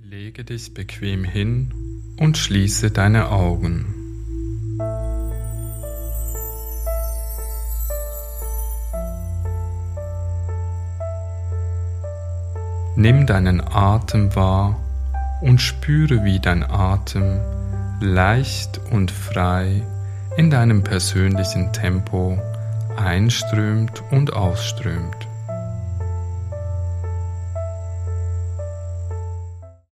Lege dich bequem hin und schließe deine Augen. Nimm deinen Atem wahr und spüre, wie dein Atem leicht und frei in deinem persönlichen Tempo einströmt und ausströmt.